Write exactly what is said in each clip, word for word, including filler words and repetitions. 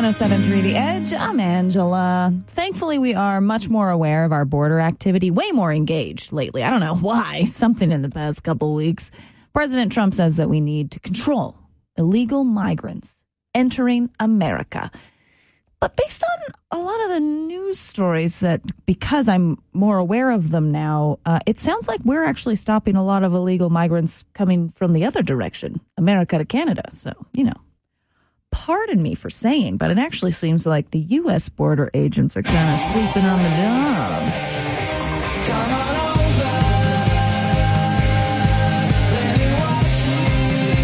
one oh seven point three The Edge. I'm Angela. Thankfully, we are much more aware of our border activity, way more engaged lately. I don't know why. Something in the past couple weeks. President Trump says that we need to control illegal migrants entering America. But based on a lot of the news stories that, because I'm more aware of them now, uh, it sounds like we're actually stopping a lot of illegal migrants coming from the other direction, America to Canada. So, you know, pardon me for saying, but it actually seems like the U S border agents are kind of sleeping on the job. Come on over. Let me watch you.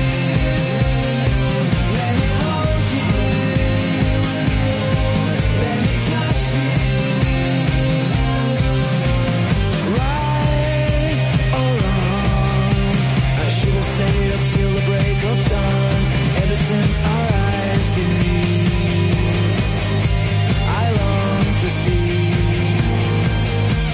Let me hold you. Let me touch you. Right or wrong, I should have stayed up till the break of dawn. Ever since our eyes did meet, I long to see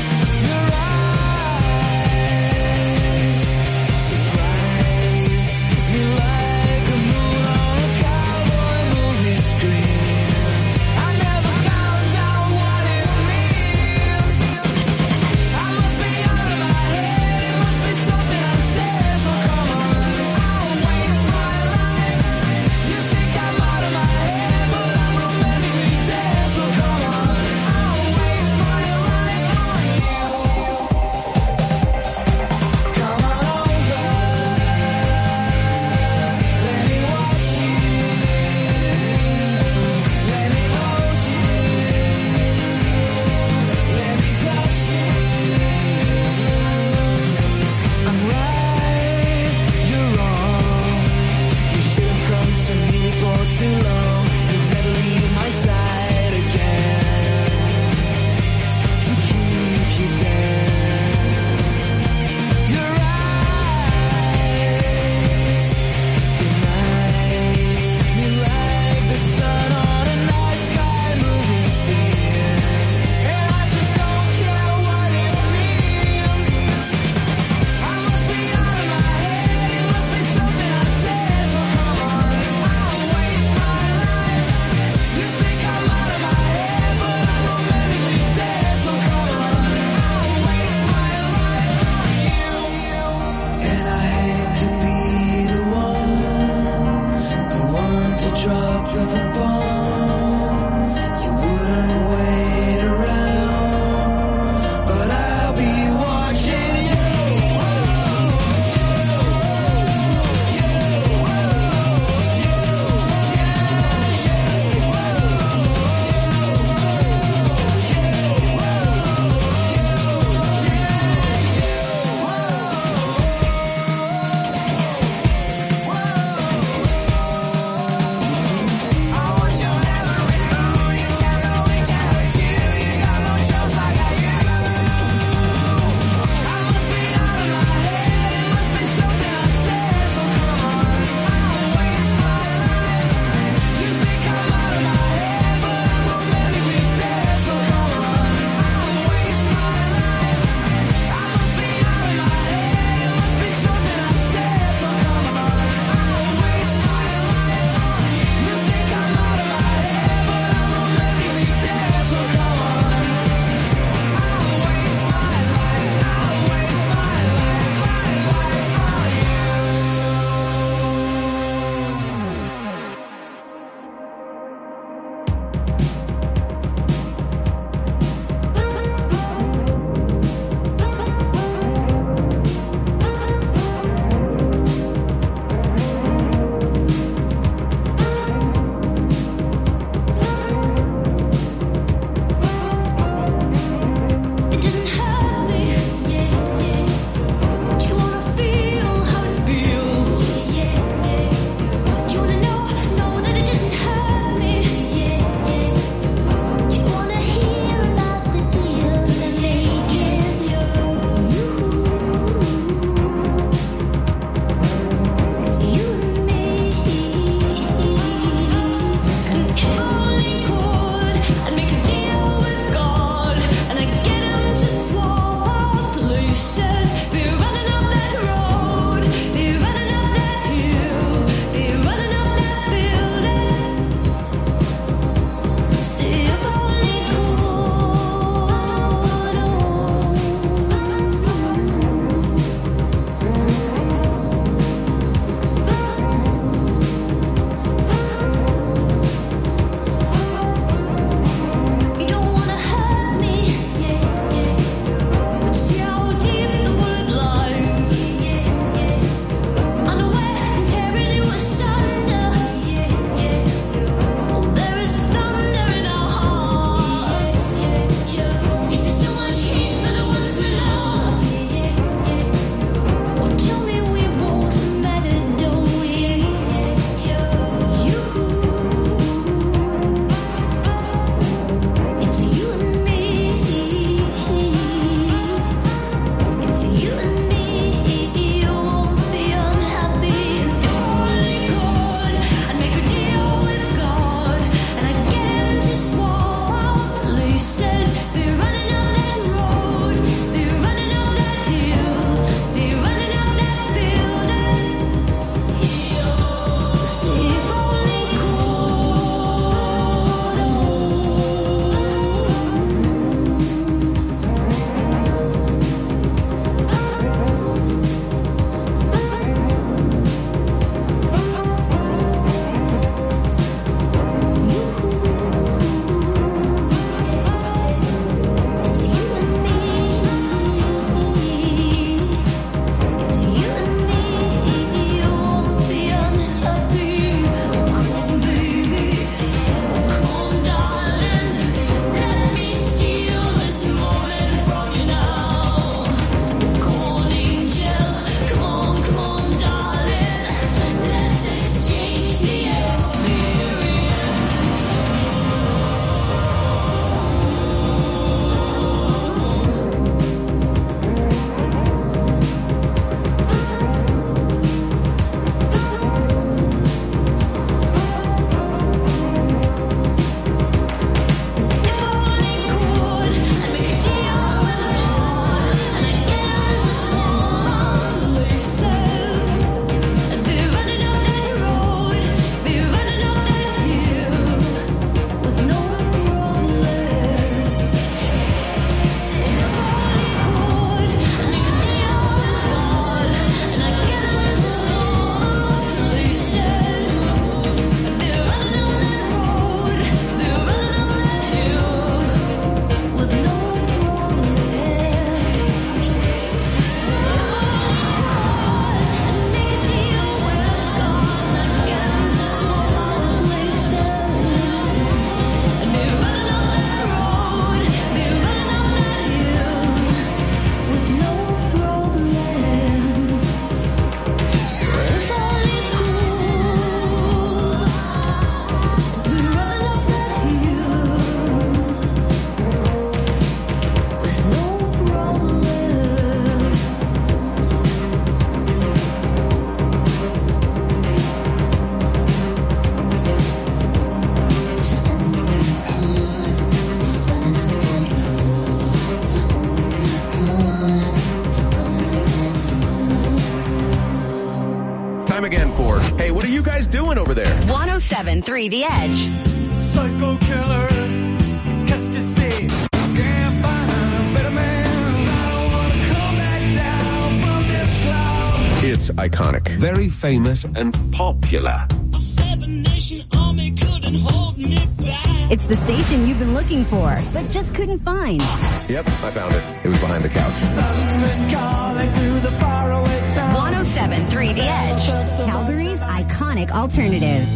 time again for, hey, what are you guys doing over there? one oh seven point three The Edge. Psycho killer, qu'est-ce que c'est? Can't find a better man. I don't wanna come back down from this cloud. It's iconic. Very famous and popular. A seven-nation army couldn't hold me back. It's the station you've been looking for, but just couldn't find. Yep, I found it. It was behind the couch. Calling through the faraway town. one oh seven point three The Edge. Calgary's iconic alternative.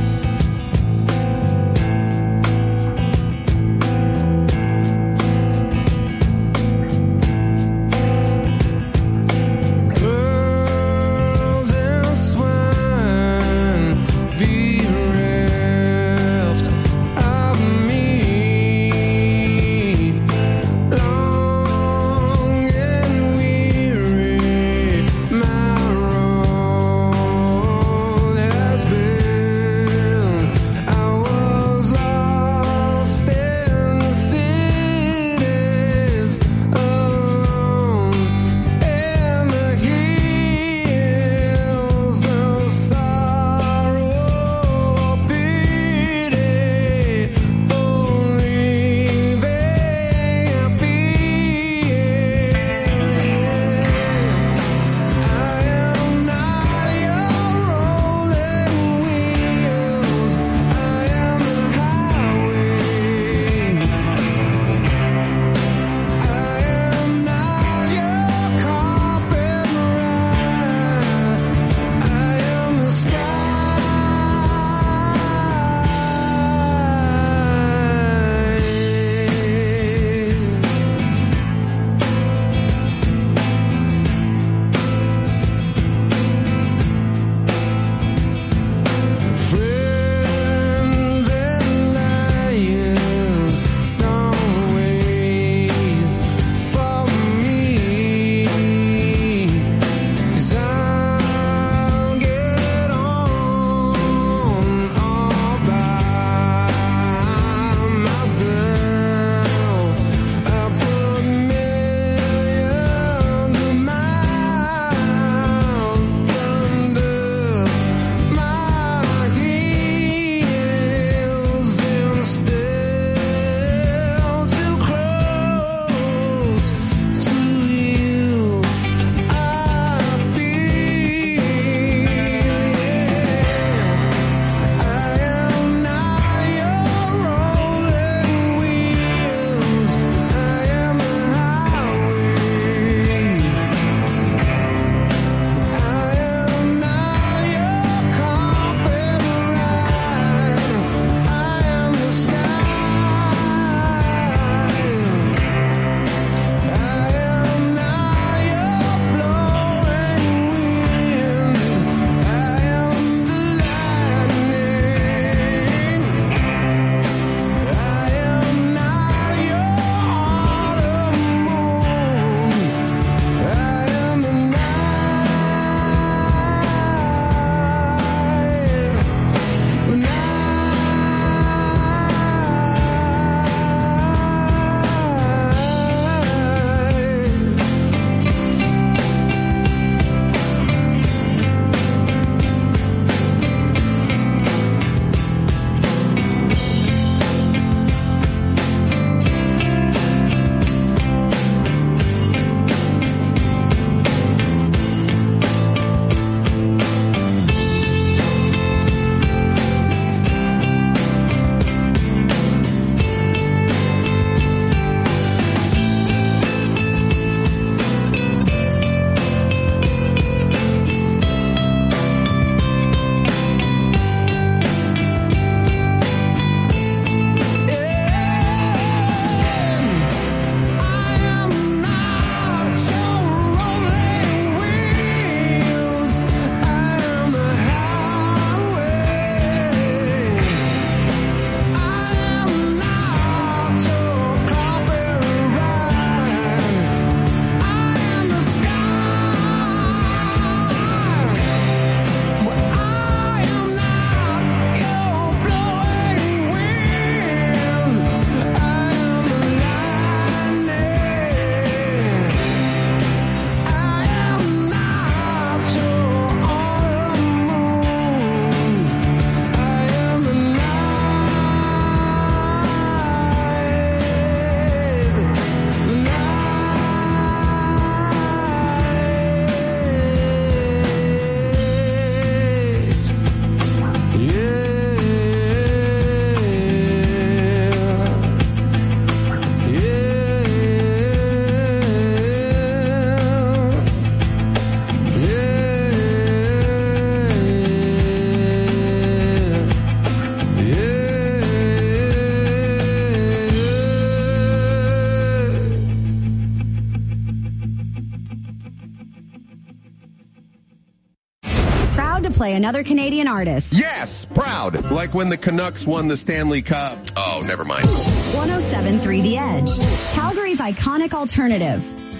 Pearls and swine be reft of me. Long and weary, my road has been. play another Canadian artist. Yes, proud. Like when the Canucks won the Stanley Cup. Oh, never mind. one oh seven point three The Edge, Calgary's iconic alternative.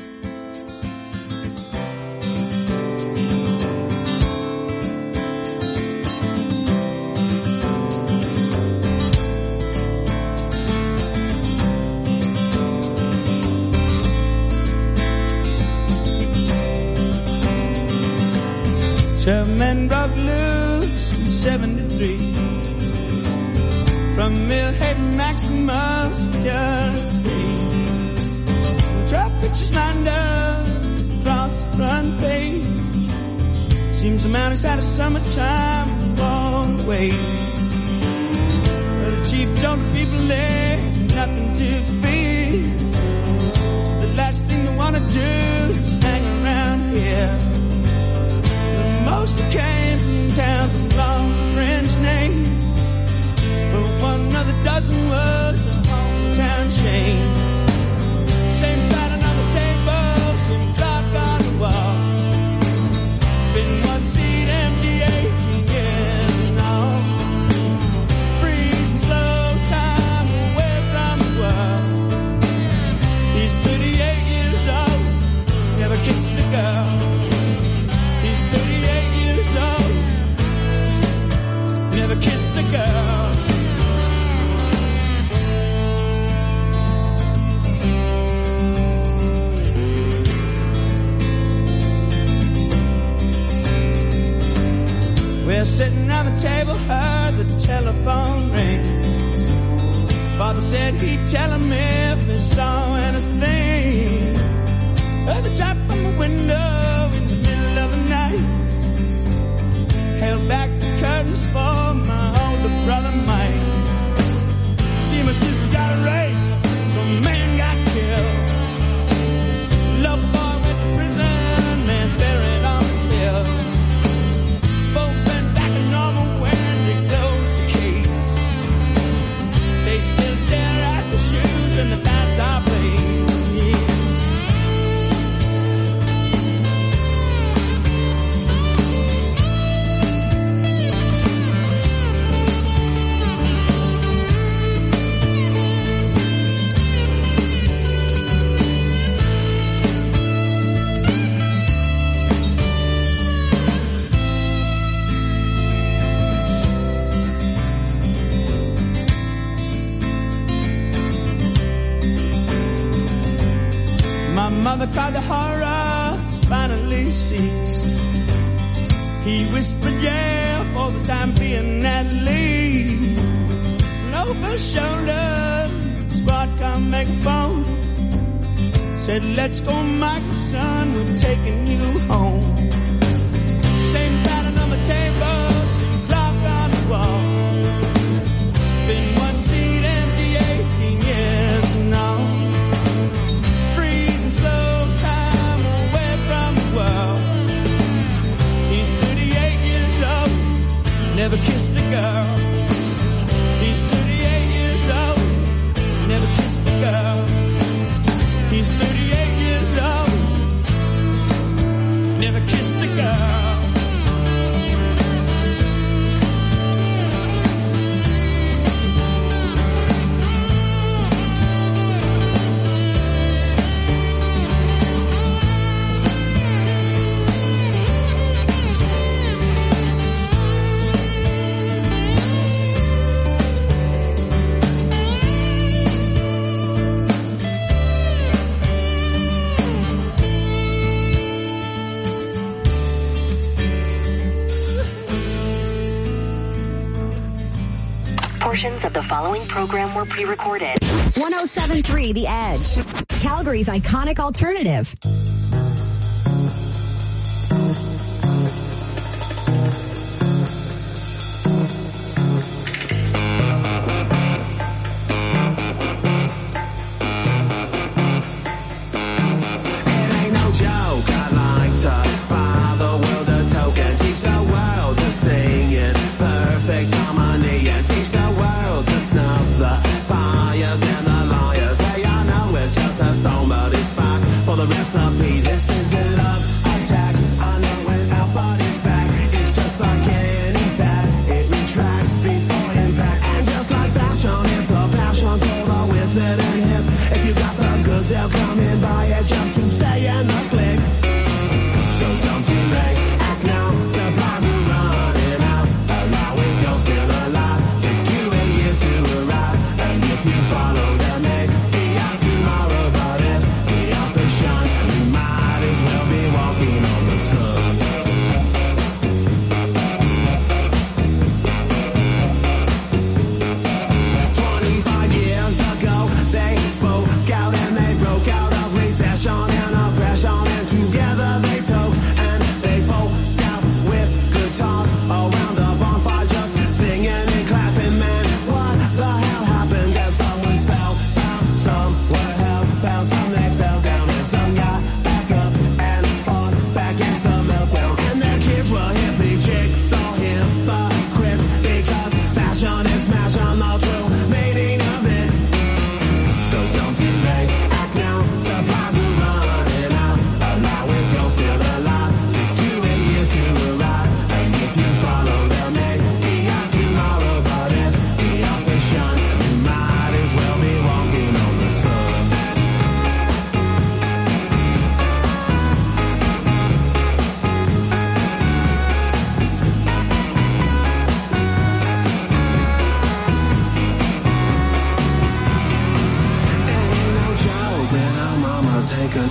Seven men broke loose in seventy-three from Millhead Maximus Security. Traffic just lined up across the front page. Seems the mountains had a summertime long way. But the cheap don't people there, nothing to fear. The last thing they wanna do is hang around here. Most came from town with long French name, but one of the dozen was a hometown chain. Same pattern on the table, same clock on the wall. Been one seat empty eighteen years and all. Freezing slow time away from the world. He's thirty-eight years old, never kissed a girl. Never kissed a girl. We're sitting on the table, heard the telephone ring. Father said he'd tell him if he saw anything. Heard the tap on the window in the middle of the night. Held back the curtains for my older brother Mike. See, my sister got a rape, some man got killed. Love boy went to prison, man's buried on the hill. Folks went back to normal when they closed the case. They still stare at the shoes and the dance I played. Mother cried, the horror finally ceased. He whispered, yeah, for the time being at least. And over his shoulder, squad come make a phone. Said, let's go, Michael, son, we're taking you home. Same pattern on the table, same clock on the wall. Been one seat empty eighteen years and all. He's thirty-eight years old, never kissed a girl. He's thirty-eight years old, never kissed a girl. He's thirty-eight years old, never kissed a girl. Portions of the following program were pre-recorded. one oh seven point three The Edge, Calgary's iconic alternative. Recipe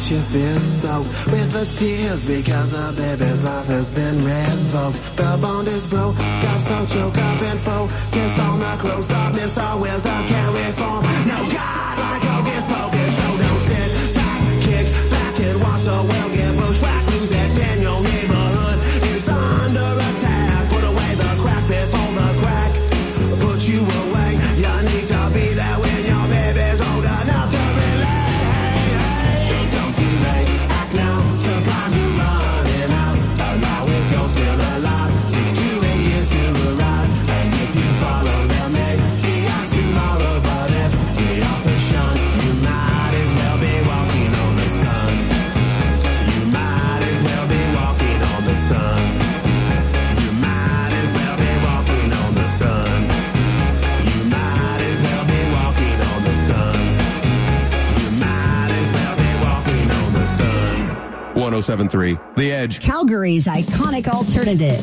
makes you feel soaked with the tears because the baby's life has been revoked. The bond is broke, God's don't choke up and focus on the close up. Mister Wills, I can't reform. No God like Hocus Pocus, so don't sit back, kick back and watch the world get bushwhacked. Lose that ten, your neighborhood is under attack. Put away the crack before the crack put you away. You need to be there when your baby's old enough to relate. So don't delay, act now, supplies are running out. Allow it, you're still alive. Six to eight years to arrive. And if you follow them, maybe out tomorrow. But if we are the shun, you might as well be walking on the sun. You might as well be walking on the sun. You might as well be walking on the sun. You might as well be walking on the sun. You might as well be walking on the sun. one oh seven point three The Edge. Calgary's iconic alternative.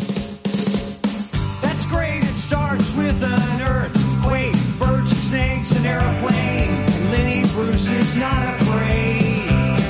That's great. It starts with an earthquake, birds and snakes, an airplane. And Lenny Bruce is not afraid.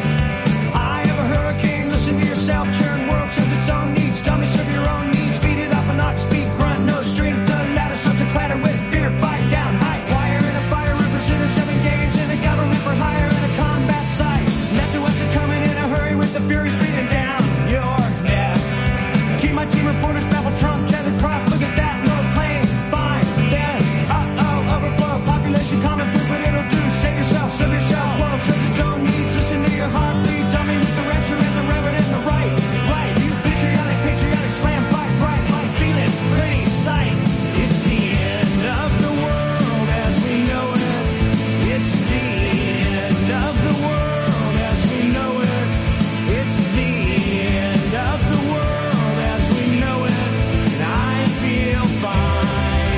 I have a hurricane. Listen to yourself. Churn world serves its own needs. Dummy serve your own needs. Beat it up and not speak. Grunt, no strength. The ladder starts to clatter with fear. Fight down. High wire in a fire. Represented seven games in a government for hire in a combat site. Left to west are coming in a hurry with the furies breathing down your neck. Team my team reporters babble Trump, tethered crop. Look at that, no plane, fine, then, uh-oh, overflow, population common food, but it'll do. Save yourself, serve yourself, world serves its own needs. Listen to your heartbeat, dummy with the rapture and the reverend and the right, right. You patriotic, patriotic, slam, fight, right, like feeling, pretty sight. It's the end of the world as we know it. It's the end of the world as we know it. It's the end of the world as we know it. And I feel fine.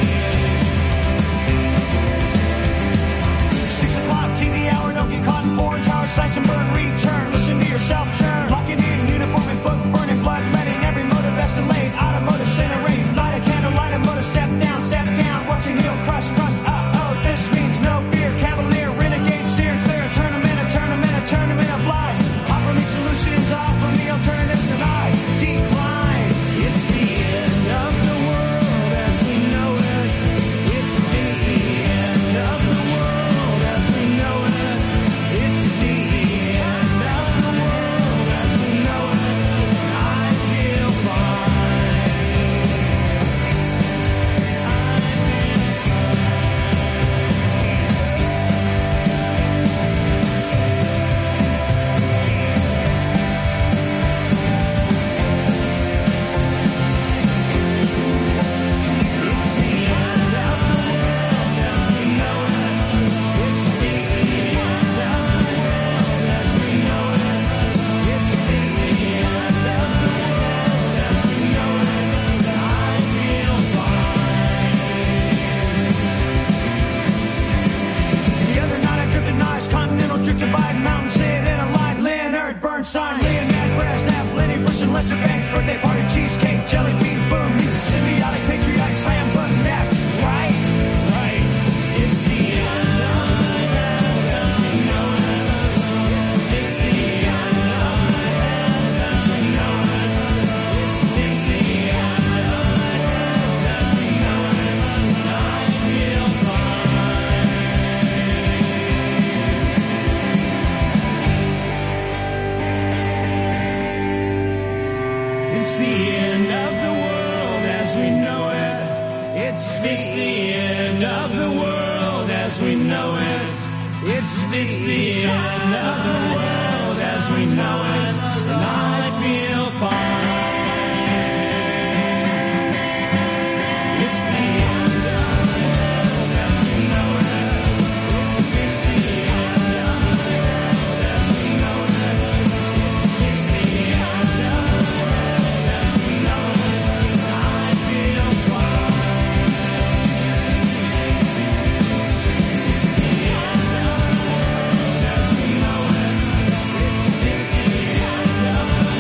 Six o'clock T V hour, don't get caught in foreign tower, slice and burn, return. Listen to yourself churn. Locking in, uniform and book, burning blood, letting every motive escalate. Automotive incinerate, light a candle, light a motor, step down, step down. Watching heel crush, crush, uh-oh. This means no fear, cavalier, renegade, steer clear. A tournament, a tournament, a tournament of lies. Offer me solutions, offer me alternatives, and I decline. It's the end of the world as we know it. It's the end of the world as we know it. It's the end of the world as we know it. I feel fine. The other night I drifted nice, continental drifted by mountain, sit in a line, Leonard Bernstein, Leonard Brezhnev, Lenny Bruce and Lester Banks, birthday party, cheesecake, jelly bean, boom, music, symbiotic, patriotic, slam, button, that, right, right, it's the end of the world as we know it, it's the end of the world as we know it, it's the end of the world as we know it, I feel fine. It's the end of the world as we know it. It's the end of the world as we know it. It's the end of the world as we know it. And I feel fine. It's the end of the world as we know it. It's the end of the world as we know it. It's the end of the world as we know it. And I feel fine. It's the end of the world as we know it. It's the end of the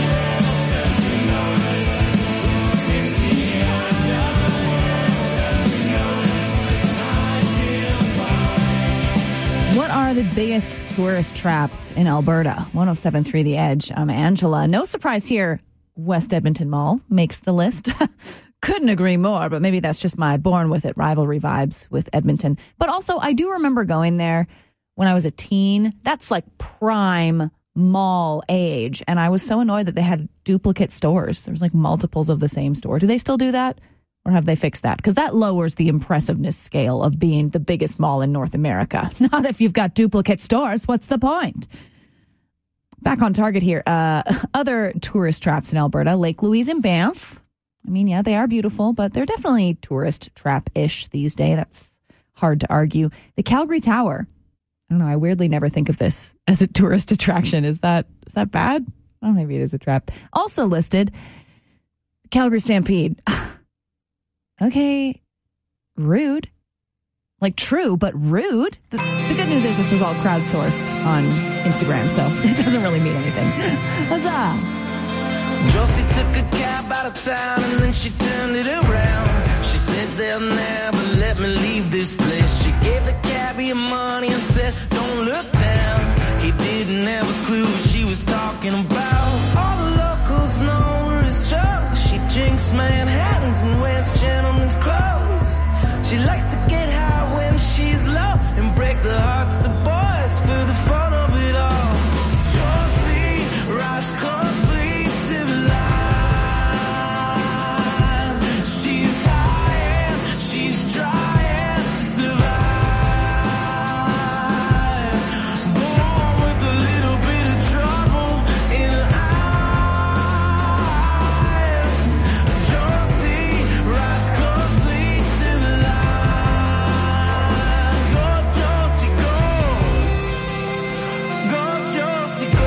of the biggest tourist traps in Alberta. one oh seven point three The Edge. I'm Angela. No surprise here. West Edmonton Mall makes the list. Couldn't agree more, but maybe that's just my born with it rivalry vibes with Edmonton. But also, I do remember going there when I was a teen. That's like prime mall age. And I was so annoyed that they had duplicate stores. There was like multiples of the same store. Do they still do that? Or have they fixed that? Because that lowers the impressiveness scale of being the biggest mall in North America. Not if you've got duplicate stores. What's the point? Back on target here. Uh, other tourist traps in Alberta, Lake Louise and Banff. I mean, yeah, they are beautiful, but they're definitely tourist trap-ish these days. That's hard to argue. The Calgary Tower. I don't know. I weirdly never think of this as a tourist attraction. Is that is that bad? Oh, maybe it is a trap. Also listed, Calgary Stampede. Okay, rude. Like true, but rude. The, the good news is this was all crowdsourced on Instagram, so it doesn't really mean anything. Huzzah! Josie took a cab out of town and then she turned it around. She said they'll never let me leave this place. She gave the cabbie money and said, don't look down. He didn't have a clue what she was talking about. All the locals know her as Joe. She drinks Manhattans and wears gentlemen's clothes. She likes to get high when she's low and break the hearts of boys for the fun of it all. Josie rides closely to the line. She's high and she's trying to survive. Born with a little bit of trouble in her eyes. Josie rides closely to the line. Go Josie, go. Go Josie, go.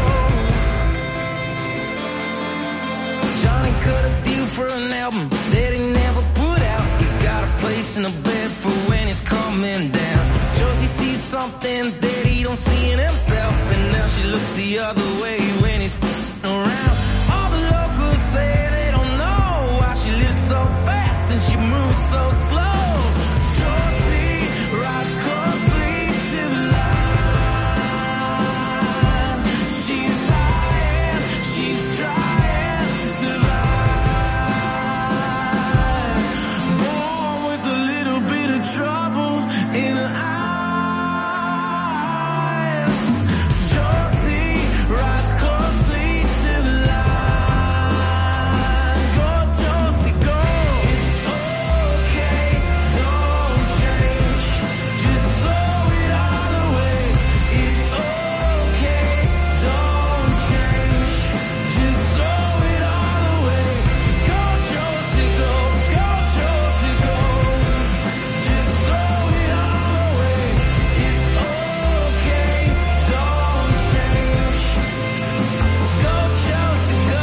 Johnny cut a deal for an album that he never put out. He's got a place in a bed for when he's coming down. Josie sees something that he don't see in himself, and now she looks the other way when he's around. All the locals say they don't know why she lives so fast and she moves so slow. Josie rides closely to the line. She's high and she's trying to survive. Born with a little bit of trouble in her eyes. Josie rides closely to the line. Go Josie, go. It's okay, don't change. Just throw it all away. It's okay, don't change. Just throw it all away. Go Josie, go. Go Josie, go. Just throw it all away. It's okay, don't change. Go Josie, go.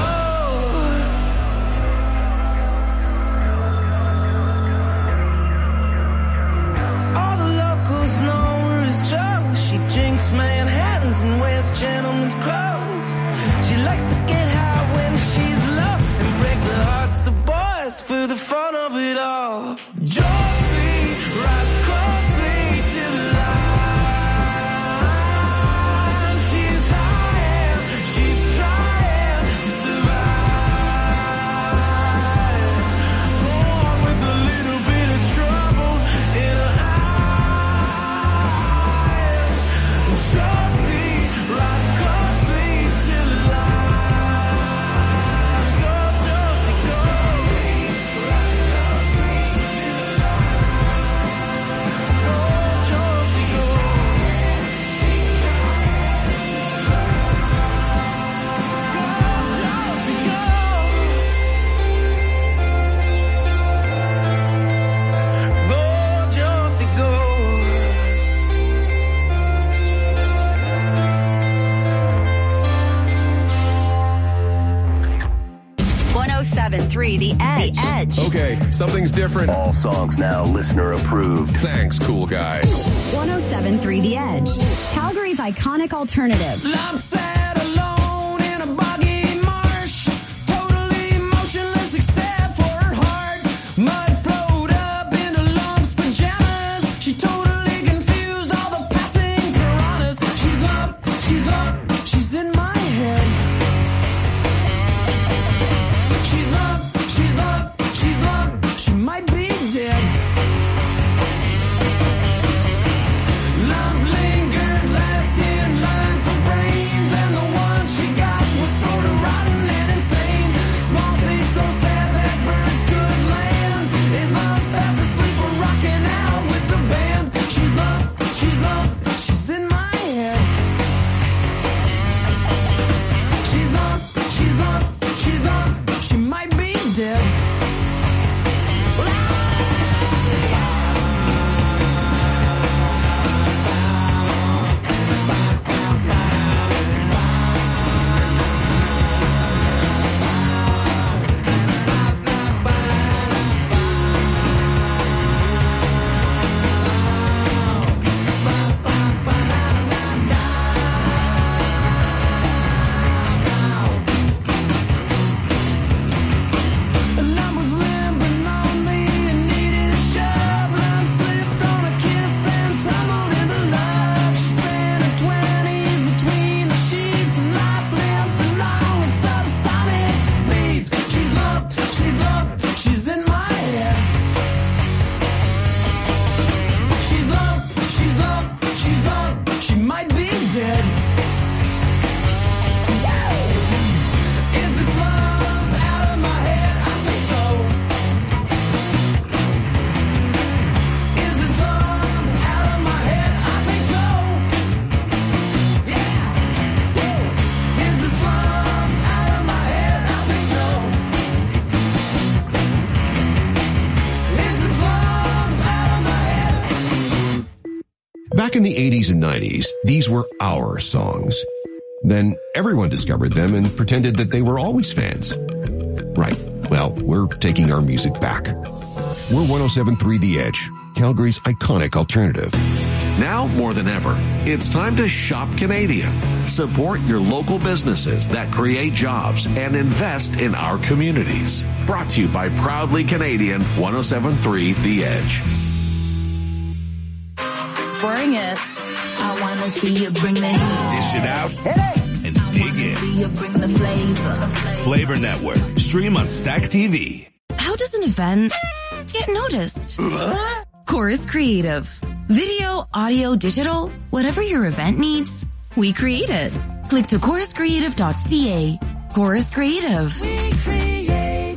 All the locals know her as Joe. She drinks Manhattans and wears gentlemen's clothes. She likes to get high when she's low and break the hearts of boys for the fun of it all. Josie rides closely to the line. She's high and she's trying to survive. Born with a little bit of trouble in her eyes. Josie rides closely to the line. Go Josie, go. one oh seven point three The Edge. The Edge. Okay, something's different. All songs now listener approved. Thanks, cool guy. one oh seven point three The Edge. Calgary's iconic alternative. I'm sad alone in a boggy marsh, totally motionless except for her heart. Mud flowed up into lumps pajamas. She totally confused all the passing piranhas. Back in the eighties and nineties, these were our songs. Then everyone discovered them and pretended that they were always fans. Right. Well, we're taking our music back. We're one oh seven point three The Edge, Calgary's iconic alternative. Now more than ever, it's time to shop Canadian. Support your local businesses that create jobs and invest in our communities. Brought to you by Proudly Canadian, one oh seven point three The Edge. Bring it. I want to see you bring the heat. Dish it out and dig in. See you bring the flavor. Flavor Network. Stream on Stack T V. How does an event get noticed? Chorus Creative. Video, audio, digital, whatever your event needs, we create it. Click to chorus creative dot c a. Chorus Creative. We create.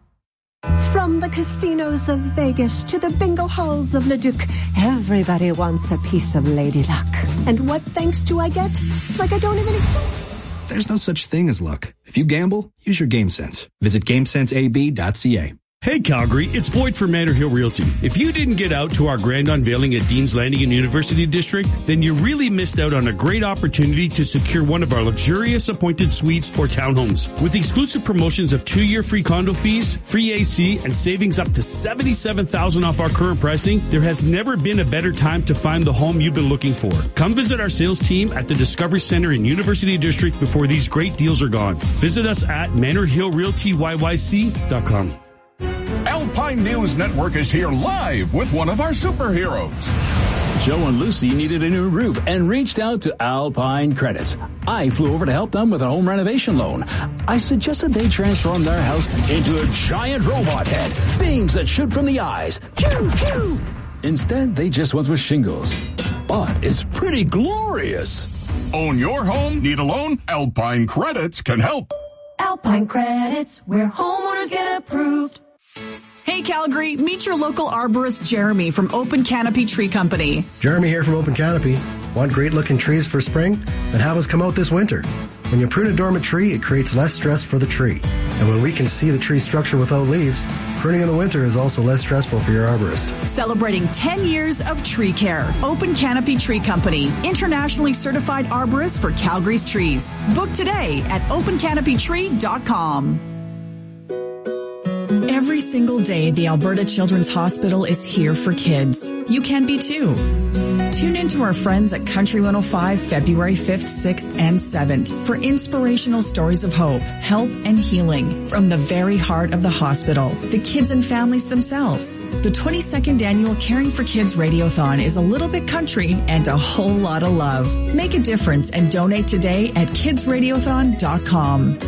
From the casinos of Vegas to the bingo halls of Leduc, everybody wants a piece of Lady Luck. And what thanks do I get? It's like I don't even exist. There's no such thing as luck. If you gamble, use your game sense. Visit game sense a b dot c a. Hey Calgary, it's Boyd from Manor Hill Realty. If you didn't get out to our grand unveiling at Dean's Landing in University District, then you really missed out on a great opportunity to secure one of our luxurious appointed suites or townhomes. With exclusive promotions of two-year free condo fees, free A C, and savings up to seventy-seven thousand dollars off our current pricing, there has never been a better time to find the home you've been looking for. Come visit our sales team at the Discovery Center in University District before these great deals are gone. Visit us at manor hill realty y y c dot com. Alpine News Network is here live with one of our superheroes. Joe and Lucy needed a new roof and reached out to Alpine Credits. I flew over to help them with a home renovation loan. I suggested they transform their house into a giant robot head, beams that shoot from the eyes. Pew, pew. Instead, they just went with shingles. But it's pretty glorious. Own your home? Need a loan? Alpine Credits can help. Alpine Credits, where homeowners get approved. Hey Calgary, meet your local arborist Jeremy from Open Canopy Tree Company. Jeremy here from Open Canopy. Want great looking trees for spring? Then have us come out this winter. When you prune a dormant tree, it creates less stress for the tree. And when we can see the tree structure without leaves, pruning in the winter is also less stressful for your arborist. Celebrating ten years of tree care. Open Canopy Tree Company, internationally certified arborist for Calgary's trees. Book today at open canopy tree dot com. Every single day, the Alberta Children's Hospital is here for kids. You can be too. Tune in to our friends at Country one oh five February fifth, sixth, and seventh for inspirational stories of hope, help, and healing from the very heart of the hospital, the kids and families themselves. The twenty-second annual Caring for Kids Radiothon is a little bit country and a whole lot of love. Make a difference and donate today at kids radiothon dot com.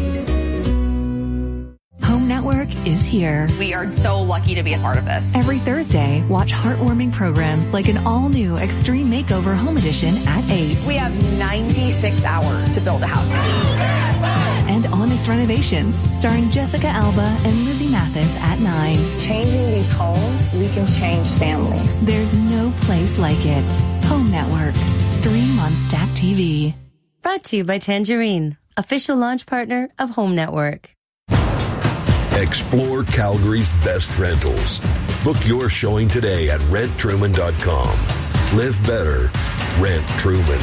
Home Network is here. We are so lucky to be a part of this. Every Thursday, watch heartwarming programs like an all-new Extreme Makeover Home Edition at eight. We have ninety-six hours to build a house. And Honest Renovations, starring Jessica Alba and Lizzie Mathis at nine. Changing these homes, we can change families. There's no place like it. Home Network. Stream on Stack T V. Brought to you by Tangerine, official launch partner of Home Network. Explore Calgary's best rentals. Book your showing today at rent truman dot com. Live better. Rent Truman.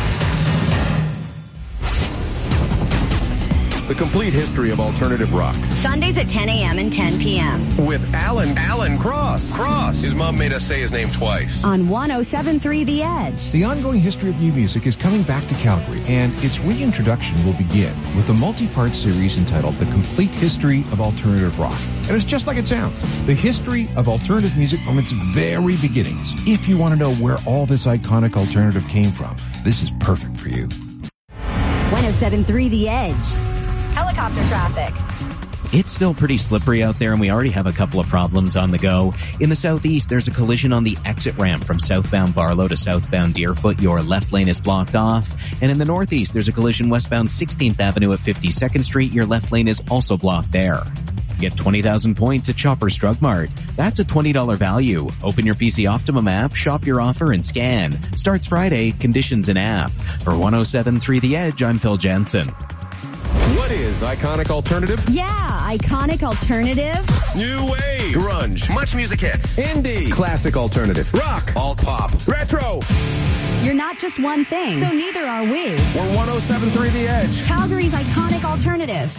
The complete history of alternative rock. Sundays at ten a.m. and ten p.m. With Alan, Alan Cross. Cross. His mom made us say his name twice. On one oh seven point three The Edge. The ongoing history of new music is coming back to Calgary, and its reintroduction will begin with a multi-part series entitled The Complete History of Alternative Rock. And it's just like it sounds. The history of alternative music from its very beginnings. If you want to know where all this iconic alternative came from, this is perfect for you. one oh seven point three The Edge. Helicopter traffic. It's still pretty slippery out there, and we already have a couple of problems on the go. In the southeast, there's a collision on the exit ramp from southbound Barlow to southbound Deerfoot. Your left lane is blocked off. And in the northeast, there's a collision westbound sixteenth Avenue at fifty-second Street. Your left lane is also blocked there. Get twenty thousand points at Shoppers Drug Mart. That's a twenty dollars value. Open your P C Optimum app, shop your offer, and scan. Starts Friday. Conditions in app. For one oh seven point three The Edge, I'm Phil Jensen. What is iconic alternative. Yeah, iconic alternative. New wave. Grunge. Much music hits. Indie. Classic alternative. Rock. Alt pop. Retro. You're not just one thing, so neither are we. We're one oh seven point three The Edge. Calgary's iconic alternative.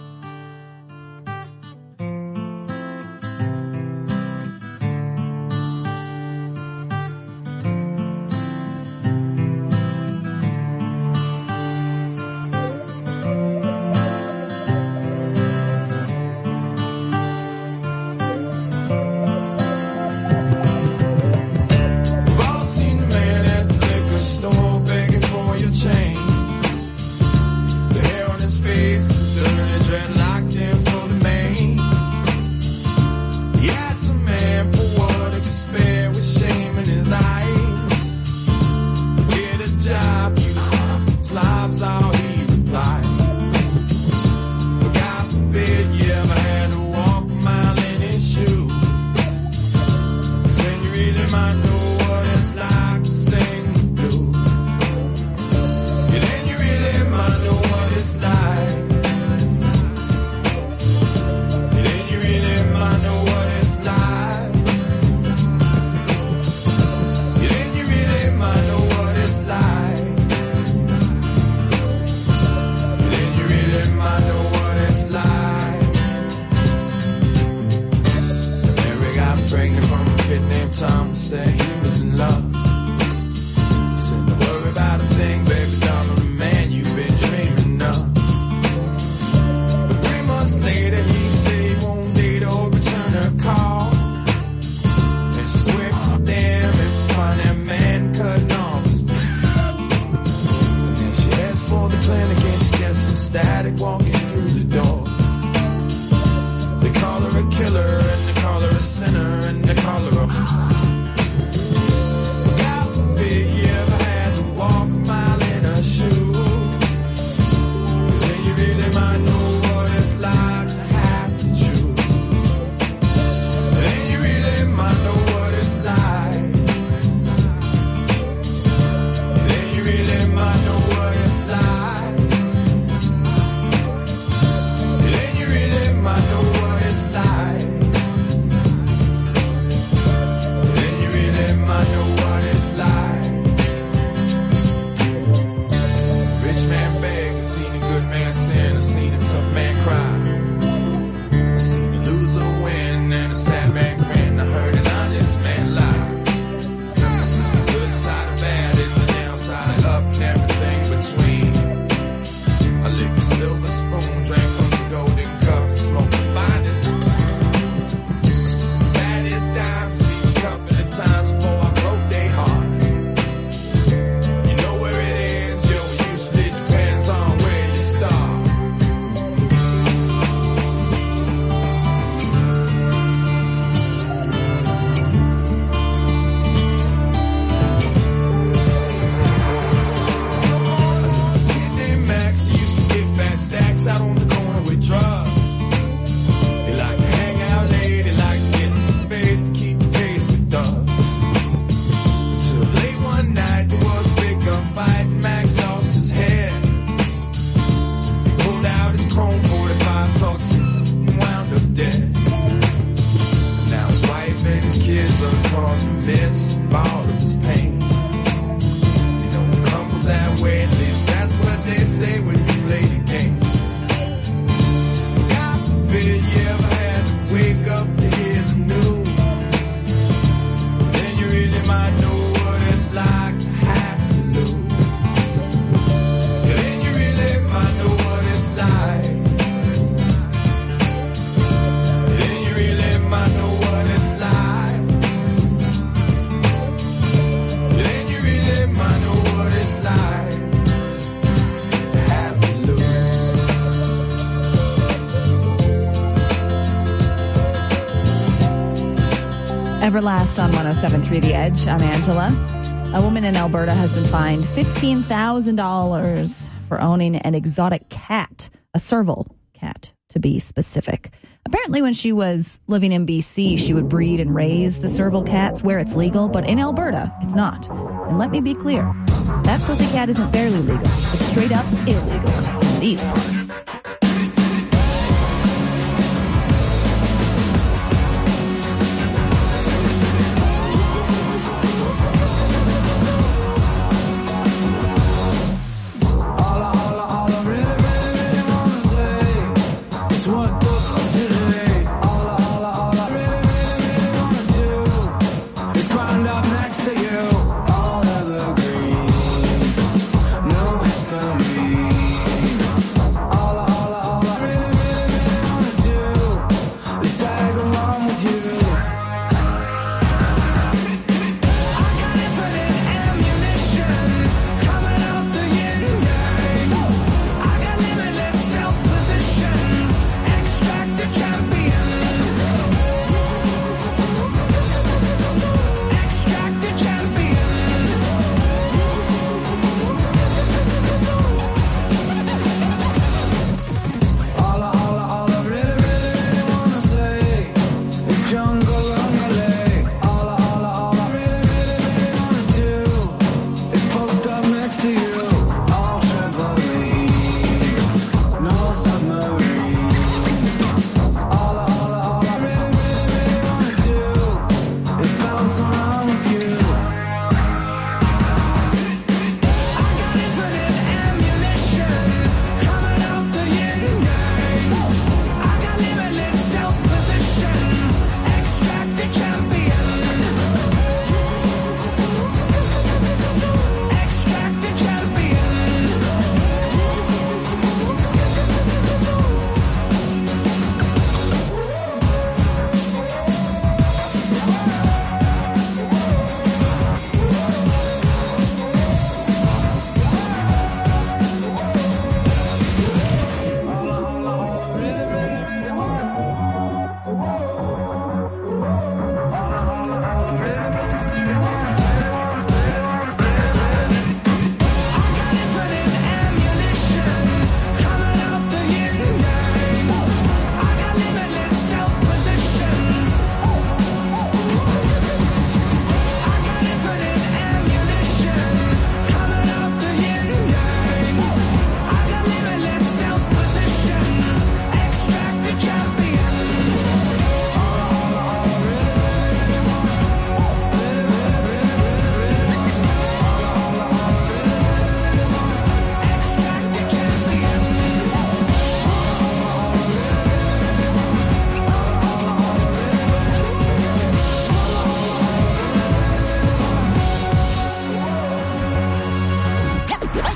Everlast on one oh seven point three The Edge. I'm Angela. A woman in Alberta has been fined fifteen thousand dollars for owning an exotic cat, a serval cat, to be specific. Apparently, when she was living in B C, she would breed and raise the serval cats where it's legal, but in Alberta, it's not. And let me be clear, that pussycat isn't barely legal. It's straight up illegal in these parts.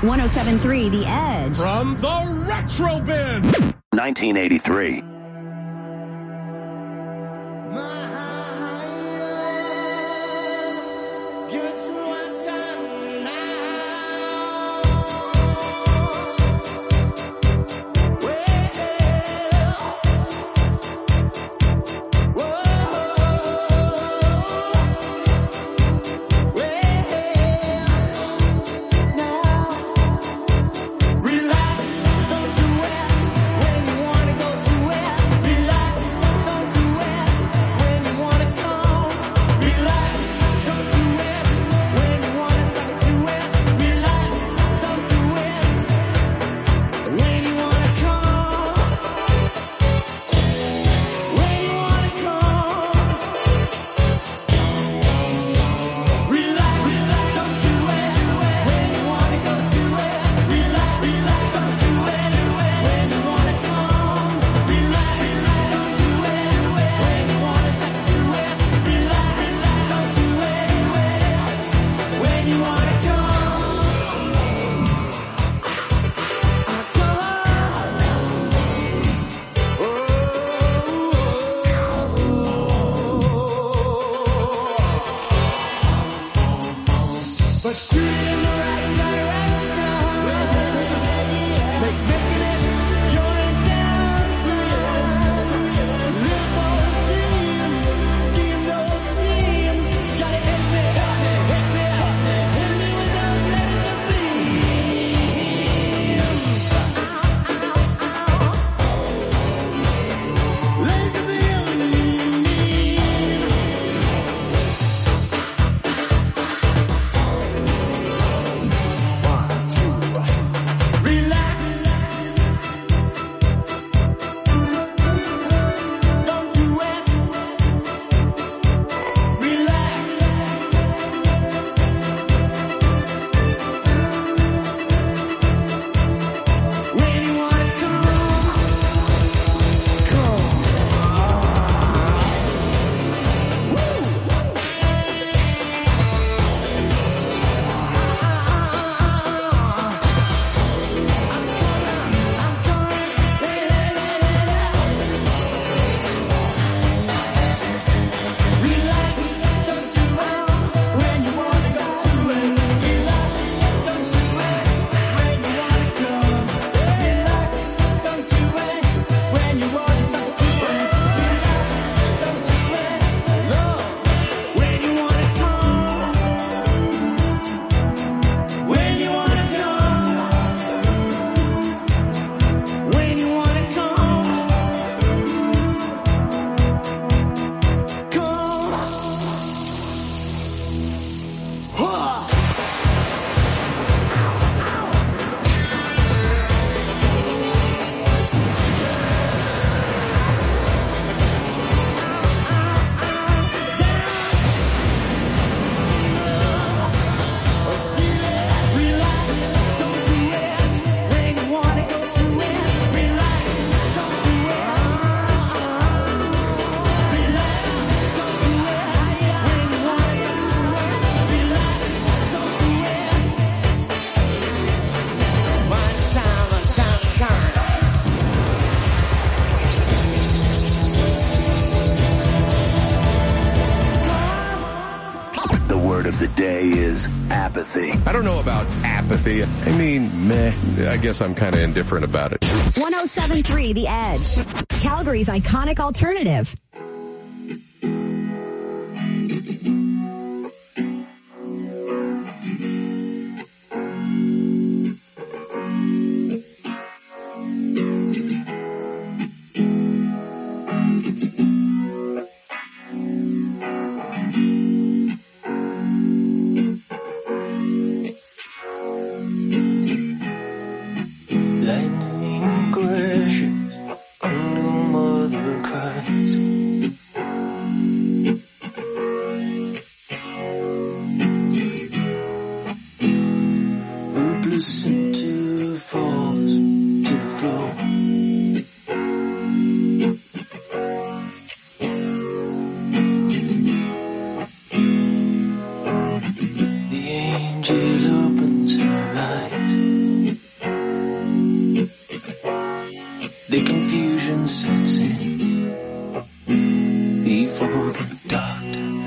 one oh seven point three The Edge. From the Retro Bin. nineteen eighty-three. Apathy. I don't know about apathy. I mean, meh. I guess I'm kind of indifferent about it. one oh seven point three The Edge. Calgary's iconic alternative. Lightning crashes, a new mother cries. Hopeless into falls to the floor. The angel opens her eyes.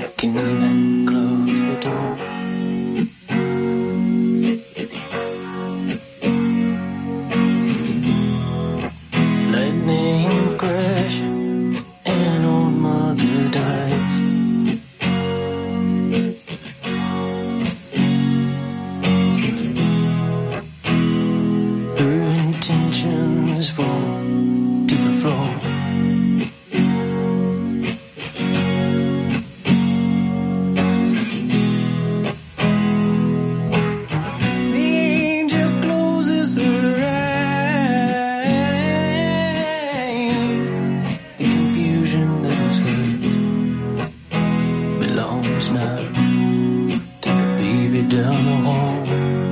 can even close the door. Lightning crash and old mother dies. Her intentions fall to the floor. Down the hall.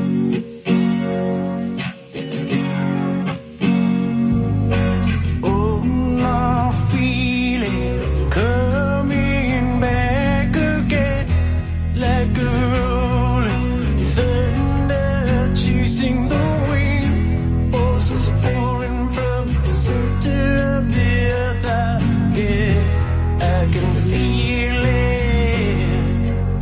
Oh, I feel it coming back again, like a rolling thunder chasing the wind, forces pulling from the center of the earth. I, yeah, I can feel it.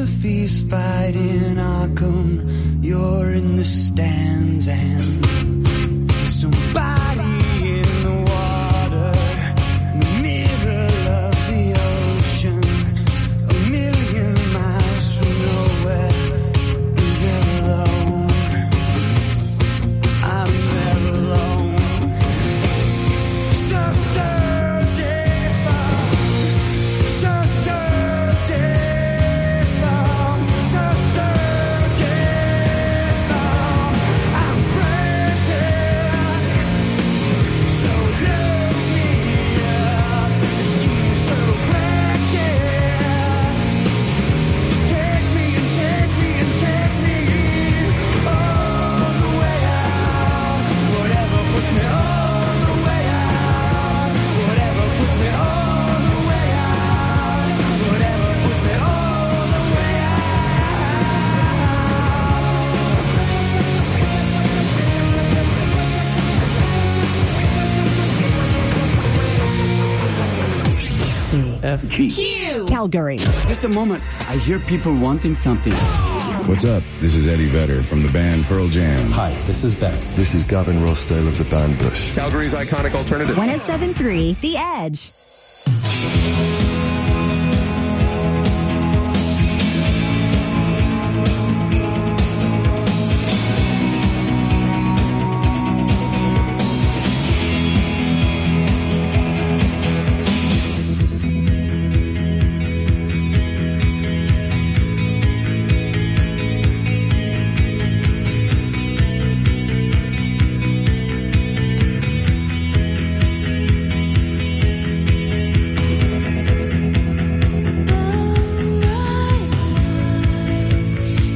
feast fight in Arkham. You're in the stands and somebody in the water, in the middle of the ocean, a million miles from nowhere. You're alone. I'm never alone. So certified, so certified, so certified. I'm frantic, so look me up. It seems so practiced. Take me and take me and take me all the way out. Whatever puts me all the way out. Whatever puts me all the way out. Whatever puts me all the way F G. Q. Calgary. Just a moment. I hear people wanting something. What's up? This is Eddie Vedder from the band Pearl Jam. Hi, this is Beck. This is Gavin Rossdale of the band Bush. Calgary's iconic alternative. one oh seven point three The Edge.